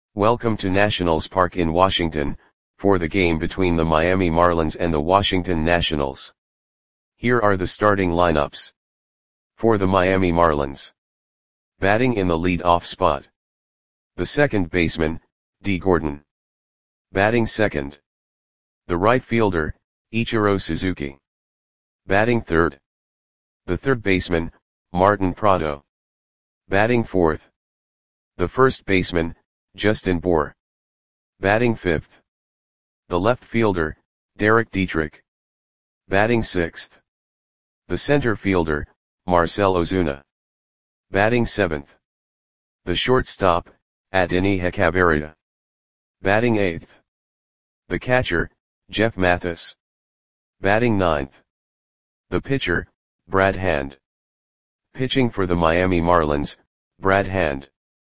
Welcome to Nationals Park in Washington, for the game between the Miami Marlins and the Washington Nationals. Here are the starting lineups. For the Miami Marlins. Batting in the lead-off spot. The second baseman, Dee Gordon. Batting second. The right fielder, Ichiro Suzuki. Batting third. The third baseman, Martin Prado. Batting fourth. The first baseman, Justin Bour. Batting fifth. The left fielder, Derek Dietrich. Batting sixth. The center fielder, Marcell Ozuna. Batting seventh. The shortstop, Adeiny Hechavarria. Batting eighth. The catcher, Jeff Mathis. Batting ninth. The pitcher, Brad Hand. Pitching for the Miami Marlins, Brad Hand.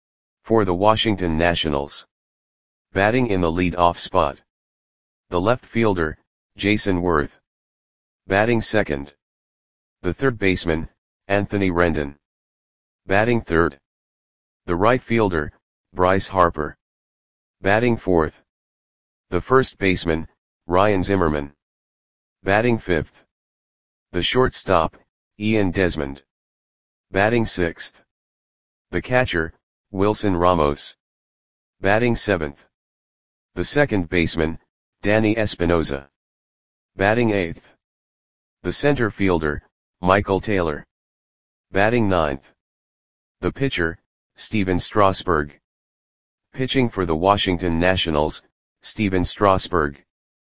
For the Washington Nationals. Batting in the lead-off spot. The left fielder, Jayson Werth. Batting second. The third baseman, Anthony Rendon. Batting third. The right fielder, Bryce Harper. Batting fourth. The first baseman, Ryan Zimmerman. Batting fifth. The shortstop, Ian Desmond. Batting sixth. The catcher, Wilson Ramos. Batting seventh. The second baseman, Danny Espinoza. Batting eighth. The center fielder, Michael Taylor. Batting ninth. The pitcher, Stephen Strasburg. Pitching for the Washington Nationals, Stephen Strasburg.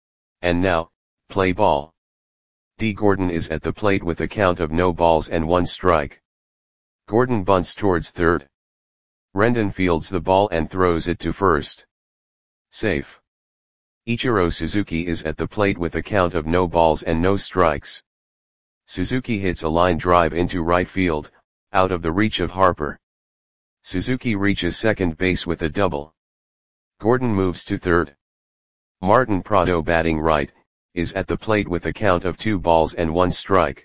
And now, play ball. Dee Gordon is at the plate with a count of no balls and one strike. Gordon bunts towards third. Rendon fields the ball and throws it to first. Safe. Ichiro Suzuki is at the plate with a count of no balls and no strikes. Suzuki hits a line drive into right field, out of the reach of Harper. Suzuki reaches second base with a double. Gordon moves to third. Martin Prado, batting right, is at the plate with a count of 2 balls and 1 strike.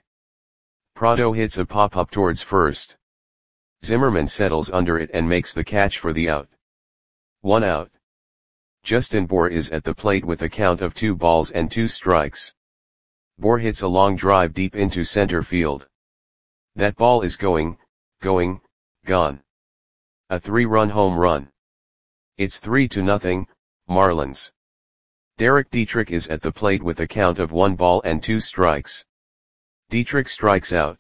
Prado hits a pop-up towards first. Zimmerman settles under it and makes the catch for the out. 1 out. Justin Bour is at the plate with a count of 2 balls and 2 strikes. Bour hits a long drive deep into center field. That ball is gone. A 3-run home run. It's 3-0, Marlins. Derek Dietrich is at the plate with a count of 1 ball and 2 strikes. Dietrich strikes out.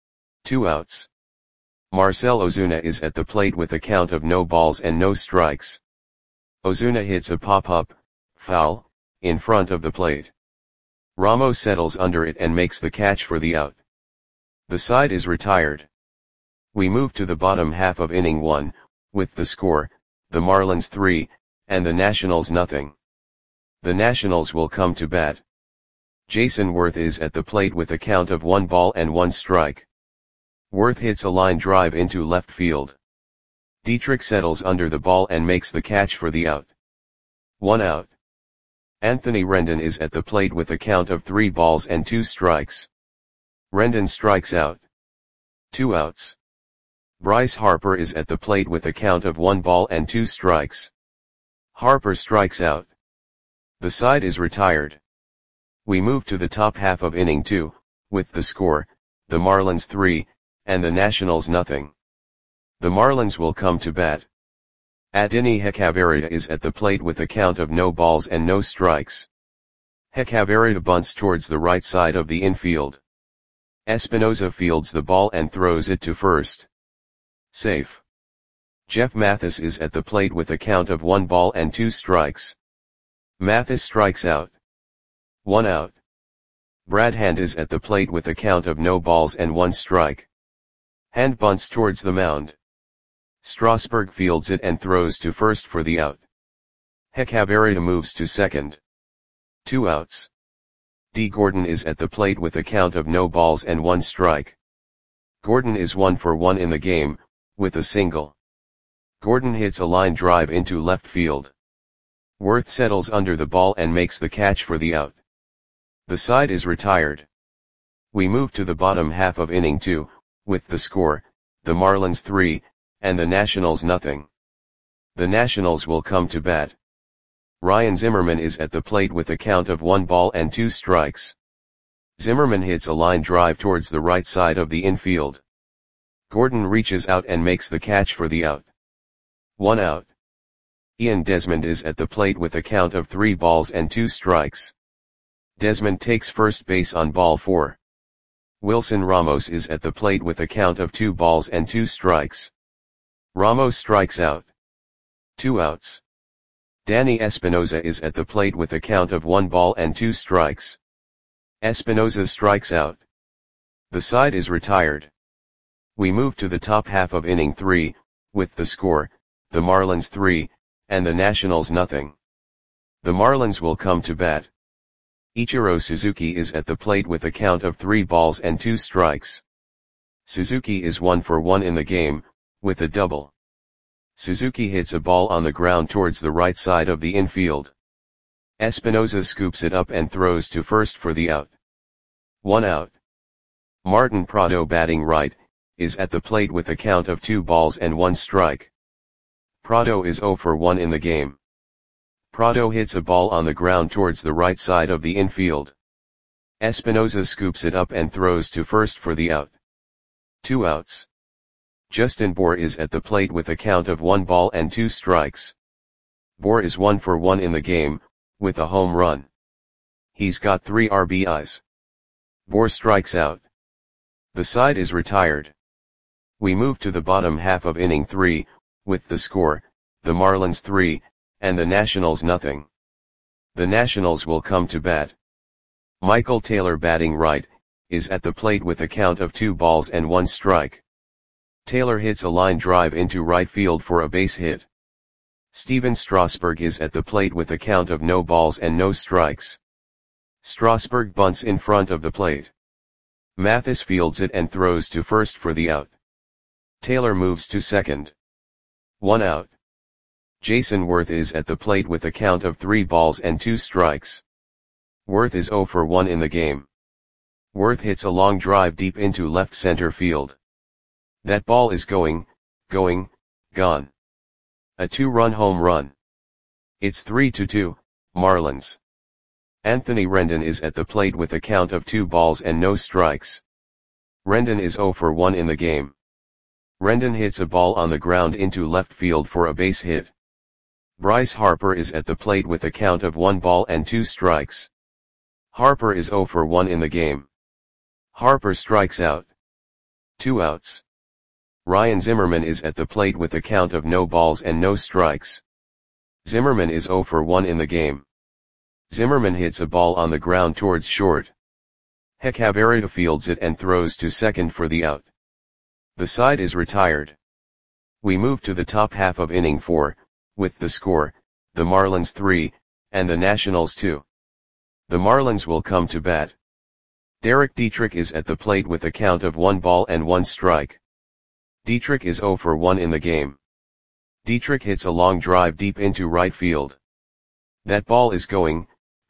2 outs. Marcell Ozuna is at the plate with a count of no balls and no strikes. Ozuna hits a pop-up, foul, in front of the plate. Ramos settles under it and makes the catch for the out. The side is retired. We move to the bottom half of inning 1, with the score, the Marlins 3, and the Nationals nothing. The Nationals will come to bat. Jayson Werth is at the plate with a count of 1 ball and 1 strike. Werth hits a line drive into left field. Dietrich settles under the ball and makes the catch for the out. 1 out. Anthony Rendon is at the plate with a count of 3 balls and 2 strikes. Rendon strikes out. 2 outs. Bryce Harper is at the plate with a count of 1 ball and 2 strikes. Harper strikes out. The side is retired. We move to the top half of inning 2, with the score, the Marlins 3, and the Nationals nothing. The Marlins will come to bat. Adeiny Hechavarria is at the plate with a count of no balls and no strikes. Hechavarria bunts towards the right side of the infield. Espinoza fields the ball and throws it to first. Safe. Jeff Mathis is at the plate with a count of 1 ball and 2 strikes. Mathis strikes out. 1 out. Brad Hand is at the plate with a count of no balls and 1 strike. Hand bunts towards the mound. Strasburg fields it and throws to first for the out. Hechavarria moves to second. 2 outs. Dee Gordon is at the plate with a count of no balls and 1 strike. Gordon is 1 for 1 in the game, with a single. Gordon hits a line drive into left field. Werth settles under the ball and makes the catch for the out. The side is retired. We move to the bottom half of inning 2, with the score, the Marlins 3, and the Nationals nothing. The Nationals will come to bat. Ryan Zimmerman is at the plate with a count of 1 ball and 2 strikes. Zimmerman hits a line drive towards the right side of the infield. Gordon reaches out and makes the catch for the out. 1 out. Ian Desmond is at the plate with a count of 3 balls and 2 strikes. Desmond takes first base on ball 4. Wilson Ramos is at the plate with a count of 2 balls and 2 strikes. Ramos strikes out. 2 outs. Danny Espinosa is at the plate with a count of 1 ball and 2 strikes. Espinosa strikes out. The side is retired. We move to the top half of inning 3, with the score, the Marlins 3, and the Nationals nothing. The Marlins will come to bat. Ichiro Suzuki is at the plate with a count of 3 balls and 2 strikes. Suzuki is 1 for 1 in the game, with a double. Suzuki hits a ball on the ground towards the right side of the infield. Espinosa scoops it up and throws to first for the out. 1 out. Martin Prado, batting right, is at the plate with a count of 2 balls and 1 strike. Prado is 0 for 1 in the game. Prado hits a ball on the ground towards the right side of the infield. Espinosa scoops it up and throws to first for the out. 2 outs. Justin Bour is at the plate with a count of 1 ball and 2 strikes. Bour is 1 for 1 in the game, with a home run. He's got 3 RBIs. Bour strikes out. The side is retired. We move to the bottom half of inning 3, with the score, the Marlins 3, and the Nationals nothing. The Nationals will come to bat. Michael Taylor, batting right, is at the plate with a count of 2 balls and 1 strike. Taylor hits a line drive into right field for a base hit. Steven Strasburg is at the plate with a count of no balls and no strikes. Strasburg bunts in front of the plate. Mathis fields it and throws to first for the out. Taylor moves to second. 1 out. Jason Worth is at the plate with a count of 3 balls and 2 strikes. Worth is 0 for 1 in the game. Worth hits a long drive deep into left center field. That ball is gone. A 2-run home run. It's 3-2, Marlins. Anthony Rendon is at the plate with a count of 2 balls and no strikes. Rendon is 0 for 1 in the game. Rendon hits a ball on the ground into left field for a base hit. Bryce Harper is at the plate with a count of 1 ball and 2 strikes. Harper is 0 for 1 in the game. Harper strikes out. 2 outs. Ryan Zimmerman is at the plate with a count of no balls and no strikes. Zimmerman is 0 for 1 in the game. Zimmerman hits a ball on the ground towards short. Hechavarria fields it and throws to second for the out. The side is retired. We move to the top half of inning 4, with the score, the Marlins 3, and the Nationals 2. The Marlins will come to bat. Derek Dietrich is at the plate with a count of 1 ball and 1 strike. Dietrich is 0 for 1 in the game. Dietrich hits a long drive deep into right field. That ball is gone.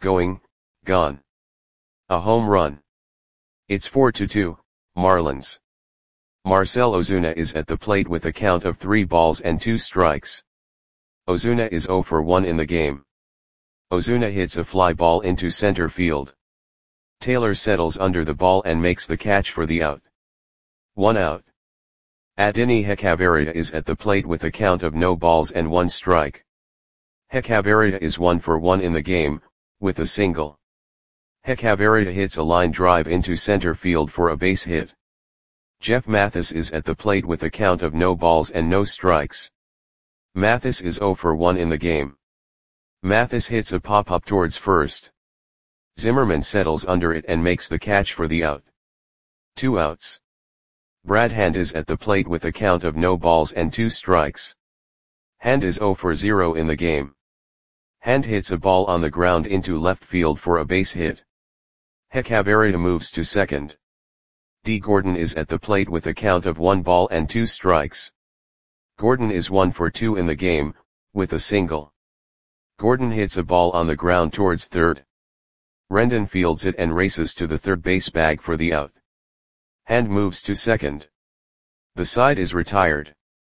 A home run. It's 4-2, Marlins. Marcell Ozuna is at the plate with a count of 3 balls and 2 strikes. Ozuna is 0 for 1 in the game. Ozuna hits a fly ball into center field. Taylor settles under the ball and makes the catch for the out. 1 out. Adeiny Hechavarria is at the plate with a count of no balls and 1 strike. Hechavarria is 1 for 1 in the game, with a single. Hechavarria hits a line drive into center field for a base hit. Jeff Mathis is at the plate with a count of no balls and no strikes. Mathis is 0 for 1 in the game. Mathis hits a pop-up towards first. Zimmerman settles under it and makes the catch for the out. 2 outs. Brad Hand is at the plate with a count of no balls and 2 strikes. Hand is 0 for 0 in the game. Hand hits a ball on the ground into left field for a base hit. Hechavarria moves to second. D. Gordon is at the plate with a count of 1 ball and 2 strikes. Gordon is 1 for 2 in the game, with a single. Gordon hits a ball on the ground towards third. Rendon fields it and races to the third base bag for the out. Hand moves to second. The side is retired.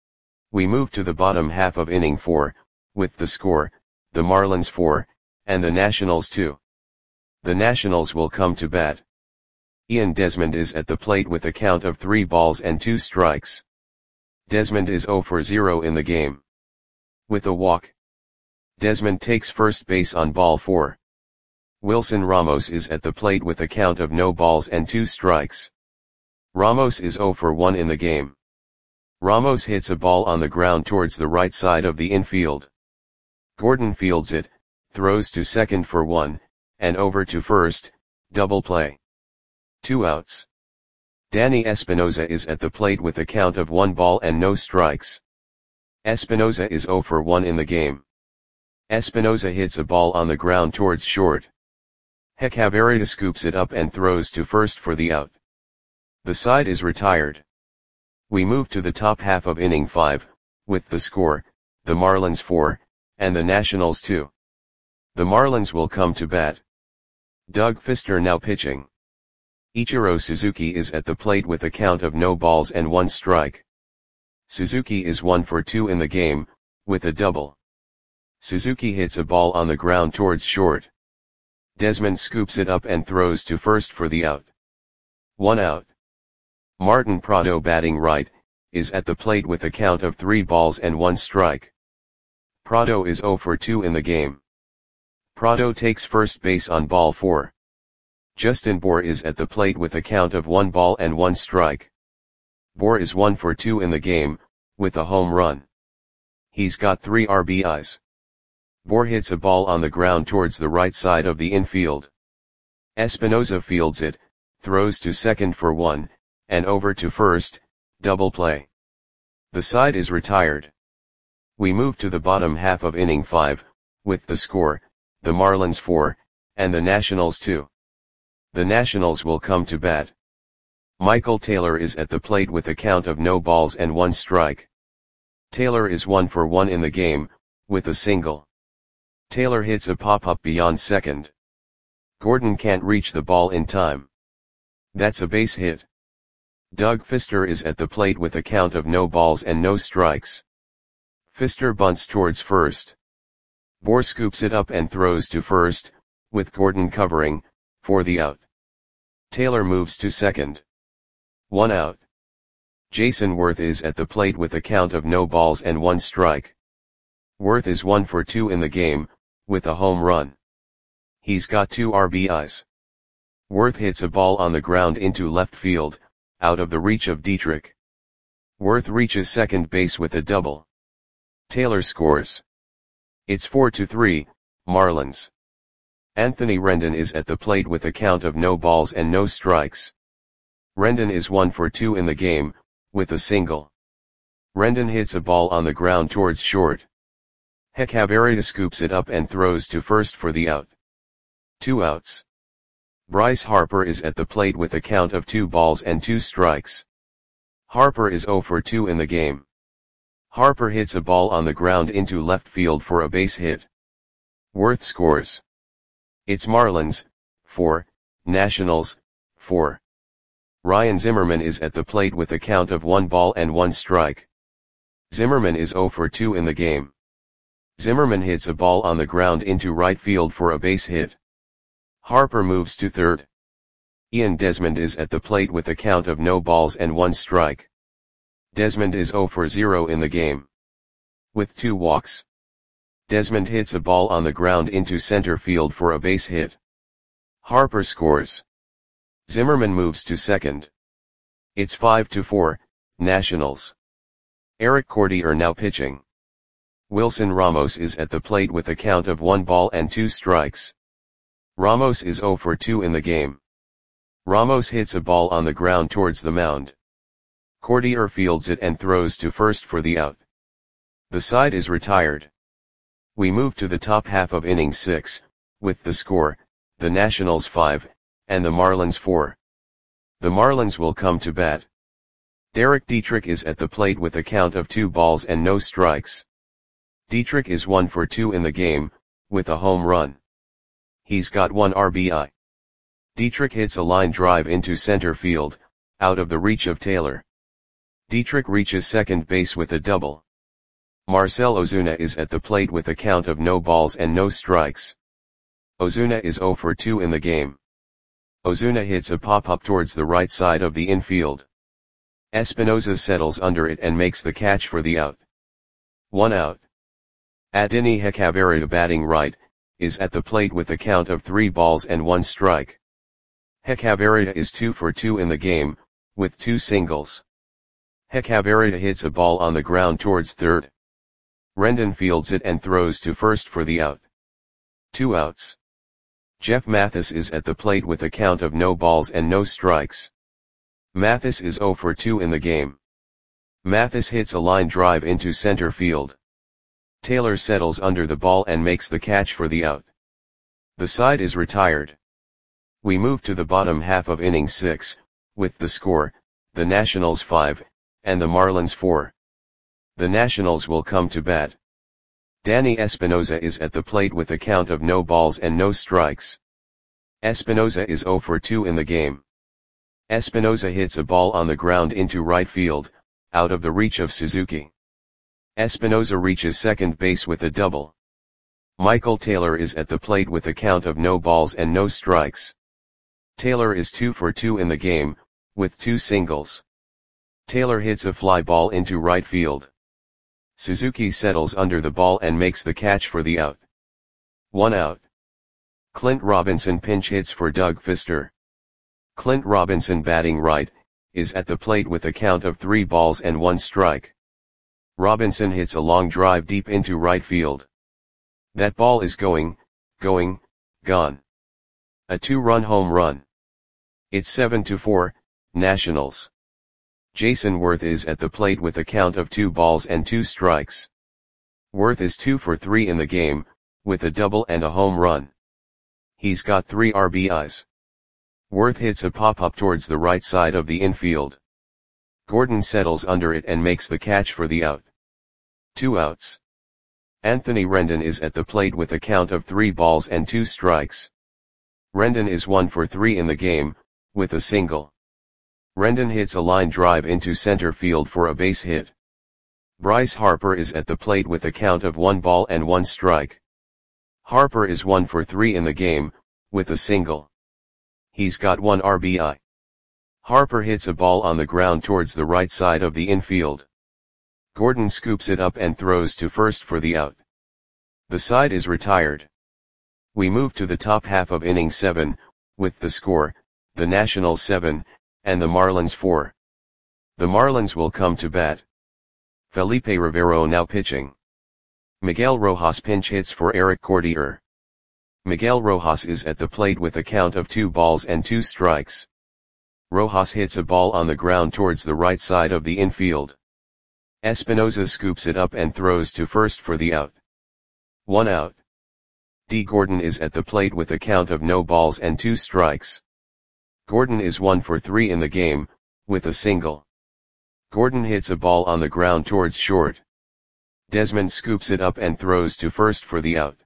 We move to the bottom half of inning 4, with the score, the Marlins 4, and the Nationals 2. The Nationals will come to bat. Ian Desmond is at the plate with a count of 3 balls and 2 strikes. Desmond is 0 for 0 in the game. With a walk, Desmond takes first base on ball 4. Wilson Ramos is at the plate with a count of no balls and 2 strikes. Ramos is 0 for 1 in the game. Ramos hits a ball on the ground towards the right side of the infield. Gordon fields it, throws to second for 1, and over to first, double play. 2 outs. Danny Espinosa is at the plate with a count of 1 ball and no strikes. Espinosa is 0 for 1 in the game. Espinosa hits a ball on the ground towards short. Hechavarria scoops it up and throws to first for the out. The side is retired. We move to the top half of inning 5, with the score, the Marlins 4, and the Nationals 2. The Marlins will come to bat. Doug Fister now pitching. Ichiro Suzuki is at the plate with a count of no balls and 1 strike. Suzuki is 1 for 2 in the game, with a double. Suzuki hits a ball on the ground towards short. Desmond scoops it up and throws to first for the out. 1 out. Martin Prado batting right, is at the plate with a count of 3 balls and 1 strike. Prado is 0 for 2 in the game. Prado takes first base on ball 4. Justin Bour is at the plate with a count of 1 ball and 1 strike. Bour is 1 for 2 in the game, with a home run. He's got 3 RBIs. Bour hits a ball on the ground towards the right side of the infield. Espinosa fields it, throws to second for 1, and over to first, double play. The side is retired. We move to the bottom half of inning 5, with the score, the Marlins 4, and the Nationals 2. The Nationals will come to bat. Michael Taylor is at the plate with a count of no balls and 1 strike. Taylor is 1 for 1 in the game, with a single. Taylor hits a pop-up beyond second. Gordon can't reach the ball in time. That's a base hit. Doug Fister is at the plate with a count of no balls and no strikes. Fister bunts towards first. Bour scoops it up and throws to first, with Gordon covering, for the out. Taylor moves to second. 1 out. Jason Worth is at the plate with a count of no balls and 1 strike. Worth is 1 for 2 in the game, with a home run. He's got 2 RBIs. Worth hits a ball on the ground into left field, out of the reach of Dietrich. Worth reaches second base with a double. Taylor scores. It's 4-3, Marlins. Anthony Rendon is at the plate with a count of no balls and no strikes. Rendon is 1 for 2 in the game, with a single. Rendon hits a ball on the ground towards short. Hechavarria scoops it up and throws to first for the out. 2 outs. Bryce Harper is at the plate with a count of 2 balls and 2 strikes. Harper is 0 for 2 in the game. Harper hits a ball on the ground into left field for a base hit. Worth scores. It's Marlins, 4, Nationals, 4. Ryan Zimmerman is at the plate with a count of 1 ball and 1 strike. Zimmerman is 0 for 2 in the game. Zimmerman hits a ball on the ground into right field for a base hit. Harper moves to third. Ian Desmond is at the plate with a count of no balls and 1 strike. Desmond is 0 for 0 in the game. With 2 walks. Desmond hits a ball on the ground into center field for a base hit. Harper scores. Zimmerman moves to second. It's 5-4, Nationals. Eric Cordier now pitching. Wilson Ramos is at the plate with a count of 1 ball and 2 strikes. Ramos is 0 for 2 in the game. Ramos hits a ball on the ground towards the mound. Cordier fields it and throws to first for the out. The side is retired. We move to the top half of inning 6, with the score, the Nationals 5, and the Marlins 4. The Marlins will come to bat. Derek Dietrich is at the plate with a count of 2 balls and no strikes. Dietrich is 1 for 2 in the game, with a home run. He's got 1 RBI. Dietrich hits a line drive into center field, out of the reach of Taylor. Dietrich reaches second base with a double. Marcell Ozuna is at the plate with a count of no balls and no strikes. Ozuna is 0 for 2 in the game. Ozuna hits a pop-up towards the right side of the infield. Espinosa settles under it and makes the catch for the out. 1 out. Adeiny Hechavarria, batting right, is at the plate with a count of 3 balls and 1 strike. Hechavarria is 2 for 2 in the game, with 2 singles. Hechavarria hits a ball on the ground towards third. Rendon fields it and throws to first for the out. 2 outs. Jeff Mathis is at the plate with a count of no balls and no strikes. Mathis is 0 for 2 in the game. Mathis hits a line drive into center field. Taylor settles under the ball and makes the catch for the out. The side is retired. We move to the bottom half of inning 6, with the score, the Nationals 5, and the Marlins 4. The Nationals will come to bat. Danny Espinosa is at the plate with a count of no balls and no strikes. Espinosa is 0 for 2 in the game. Espinosa hits a ball on the ground into right field, out of the reach of Suzuki. Espinosa reaches second base with a double. Michael Taylor is at the plate with a count of no balls and no strikes. Taylor is 2 for 2 in the game, with 2 singles. Taylor hits a fly ball into right field. Suzuki settles under the ball and makes the catch for the out. 1 out. Clint Robinson pinch hits for Doug Fister. Clint Robinson, batting right, is at the plate with a count of 3 balls and 1 strike. Robinson hits a long drive deep into right field. That ball is gone. A 2-run home run. It's 7-4, Nationals. Jason Worth is at the plate with a count of 2 balls and 2 strikes. Worth is 2 for 3 in the game, with a double and a home run. He's got 3 RBIs. Worth hits a pop-up towards the right side of the infield. Gordon settles under it and makes the catch for the out. 2 outs. Anthony Rendon is at the plate with a count of 3 balls and 2 strikes. Rendon is 1 for 3 in the game, with a single. Rendon hits a line drive into center field for a base hit. Bryce Harper is at the plate with a count of 1 ball and 1 strike. Harper is 1 for 3 in the game, with a single. He's got 1 RBI. Harper hits a ball on the ground towards the right side of the infield. Gordon scoops it up and throws to first for the out. The side is retired. We move to the top half of inning 7, with the score, the Nationals 7, and the Marlins 4. The Marlins will come to bat. Felipe Rivero now pitching. Miguel Rojas pinch hits for Eric Cordier. Miguel Rojas is at the plate with a count of 2 balls and 2 strikes. Rojas hits a ball on the ground towards the right side of the infield. Espinosa scoops it up and throws to first for the out. 1 out. D. Gordon is at the plate with a count of no balls and 2 strikes. Gordon is 1 for 3 in the game, with a single. Gordon hits a ball on the ground towards short. Desmond scoops it up and throws to first for the out.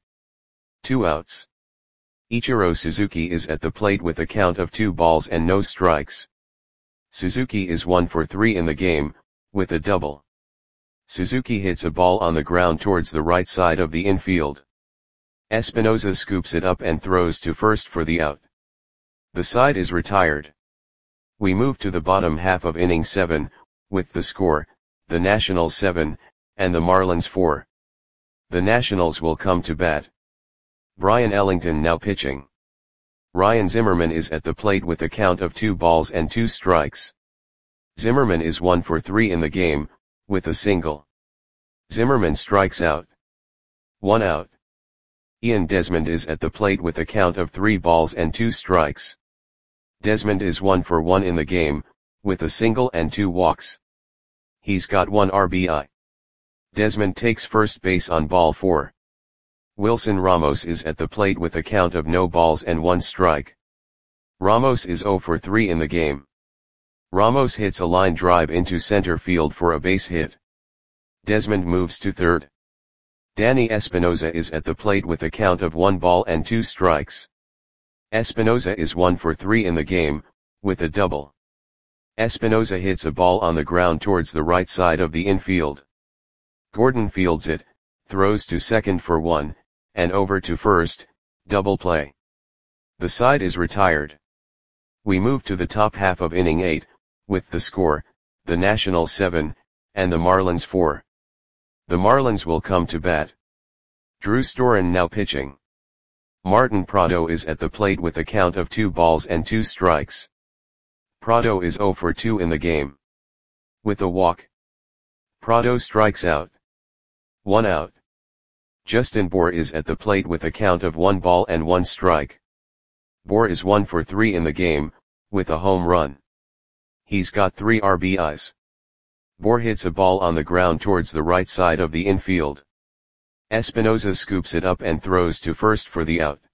2 outs. Ichiro Suzuki is at the plate with a count of 2 balls and no strikes. Suzuki is 1 for 3 in the game, with a double. Suzuki hits a ball on the ground towards the right side of the infield. Espinosa scoops it up and throws to first for the out. The side is retired. We move to the bottom half of inning 7, with the score, the Nationals 7, and the Marlins 4. The Nationals will come to bat. Brian Ellington now pitching. Ryan Zimmerman is at the plate with a count of 2 balls and 2 strikes. Zimmerman is 1 for 3 in the game, with a single. Zimmerman strikes out. 1 out. Ian Desmond is at the plate with a count of 3 balls and 2 strikes. Desmond is 1 for 1 in the game, with a single and 2 walks. He's got 1 RBI. Desmond takes first base on ball 4. Wilson Ramos is at the plate with a count of no balls and 1 strike. Ramos is 0 for 3 in the game. Ramos hits a line drive into center field for a base hit. Desmond moves to third. Danny Espinosa is at the plate with a count of 1 ball and 2 strikes. Espinosa is 1 for 3 in the game, with a double. Espinosa hits a ball on the ground towards the right side of the infield. Gordon fields it, throws to second for 1, and over to first, double play. The side is retired. We move to the top half of inning 8, with the score, the Nationals 7, and the Marlins 4. The Marlins will come to bat. Drew Storen now pitching. Martin Prado is at the plate with a count of 2 balls and 2 strikes. Prado is 0 for 2 in the game. With a walk, Prado strikes out. 1 out. Justin Bour is at the plate with a count of 1 ball and 1 strike. Bour is 1 for 3 in the game, with a home run. He's got 3 RBIs. Bour hits a ball on the ground towards the right side of the infield. Espinosa scoops it up and throws to first for the out.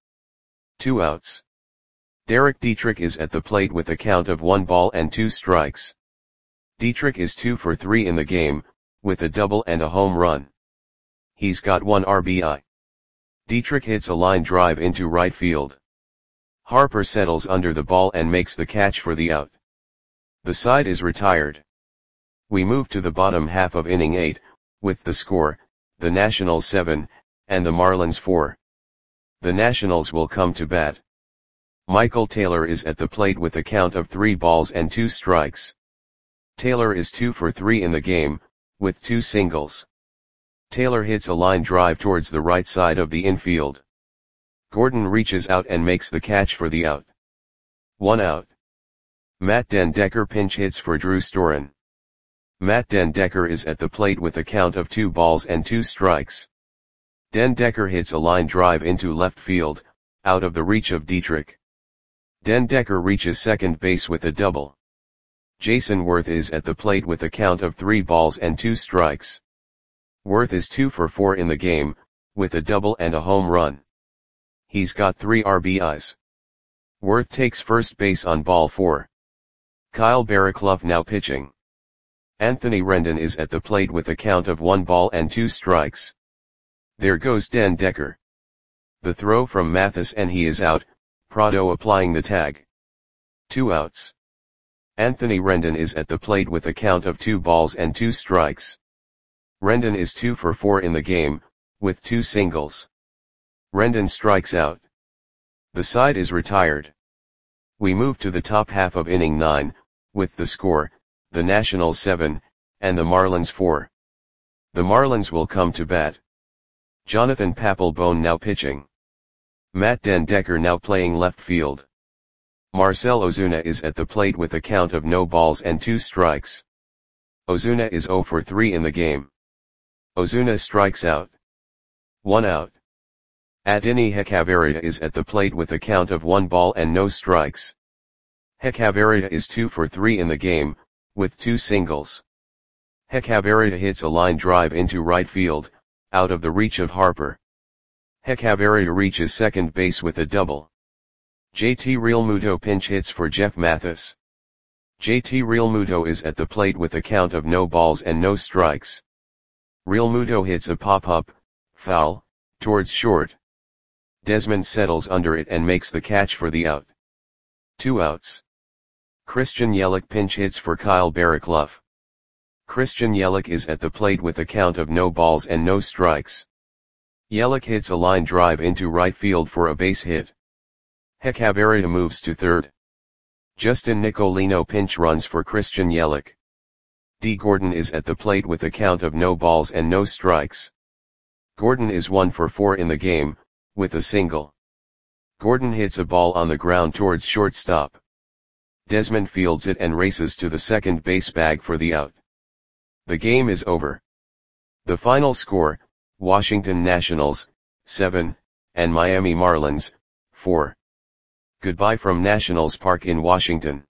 2 outs. Derek Dietrich is at the plate with a count of 1 ball and 2 strikes. Dietrich is 2 for 3 in the game, with a double and a home run. He's got 1 RBI. Dietrich hits a line drive into right field. Harper settles under the ball and makes the catch for the out. The side is retired. We move to the bottom half of inning 8, with the score, the Nationals 7, and the Marlins 4. The Nationals will come to bat. Michael Taylor is at the plate with a count of 3 balls and 2 strikes. Taylor is 2 for 3 in the game, with 2 singles. Taylor hits a line drive towards the right side of the infield. Gordon reaches out and makes the catch for the out. 1 out. Matt Den Decker pinch hits for Drew Storen. Matt Den Decker is at the plate with a count of 2 balls and 2 strikes. Den Decker hits a line drive into left field, out of the reach of Dietrich. Den Decker reaches second base with a double. Jason Worth is at the plate with a count of 3 balls and 2 strikes. Worth is 2 for 4 in the game, with a double and a home run. He's got 3 RBIs. Worth takes first base on ball 4. Kyle Barraclough now pitching. Anthony Rendon is at the plate with a count of 1 ball and 2 strikes. There goes Den Decker. The throw from Mathis and he is out, Prado applying the tag. 2 outs. Anthony Rendon is at the plate with a count of 2 balls and 2 strikes. Rendon is 2 for 4 in the game, with 2 singles. Rendon strikes out. The side is retired. We move to the top half of inning 9, with the score, the Nationals 7, and the Marlins 4. The Marlins will come to bat. Jonathan Papelbon now pitching. Matt Den Decker now playing left field. Marcell Ozuna is at the plate with a count of no balls and 2 strikes. Ozuna is 0 for 3 in the game. Ozuna strikes out. 1 out. Adeiny Hechavarria is at the plate with a count of 1 ball and no strikes. Hechavarria is 2 for 3 in the game, with 2 singles. Hechavarria hits a line drive into right field, out of the reach of Harper. Hechavarria reaches second base with a double. JT Realmuto pinch hits for Jeff Mathis. JT Realmuto is at the plate with a count of no balls and no strikes. Realmuto hits a pop-up, foul, towards short. Desmond settles under it and makes the catch for the out. 2 outs. Christian Yelich pinch hits for Kyle Barraclough. Christian Yelich is at the plate with a count of no balls and no strikes. Yelich hits a line drive into right field for a base hit. Hechavarria moves to third. Justin Nicolino pinch runs for Christian Yelich. D. Gordon is at the plate with a count of no balls and no strikes. Gordon is 1 for 4 in the game, with a single. Gordon hits a ball on the ground towards shortstop. Desmond fields it and races to the second base bag for the out. The game is over. The final score, Washington Nationals, 7, and Miami Marlins, 4. Goodbye from Nationals Park in Washington.